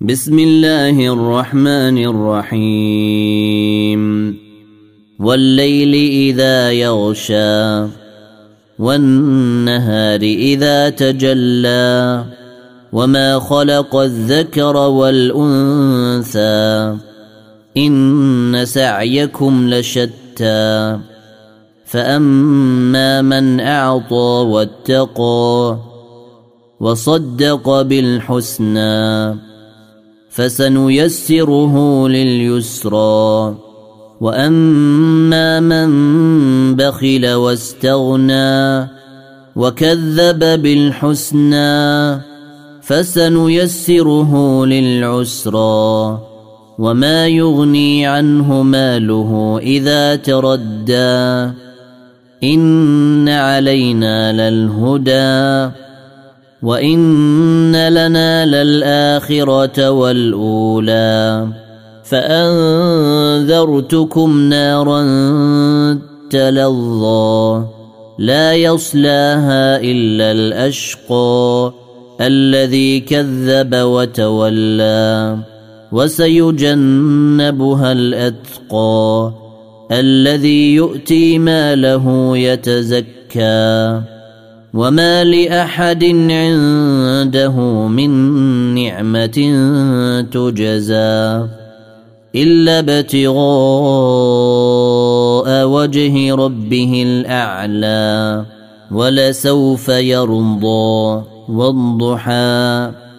بسم الله الرحمن الرحيم والليل إذا يغشى والنهار إذا تجلى وما خلق الذكر والأنثى إن سعيكم لشتى فأما من أعطى واتقى وصدق بالحسنى فسنيسره لليسرى وأما من بخل واستغنى وكذب بالحسنى فسنيسره للعسرى وما يغني عنه ماله إذا تردى إن علينا للهدى وإن لنا للآخرة والأولى فأنذرتكم نارا تلظى لا يصلاها إلا الأشقى الذي كذب وتولى وسيجنبها الأتقى الذي يؤتي ماله يتزكى وما لأحد عنده من نعمة تجزى إلا ابتغاء وجه ربه الأعلى ولسوف يرضى والضحى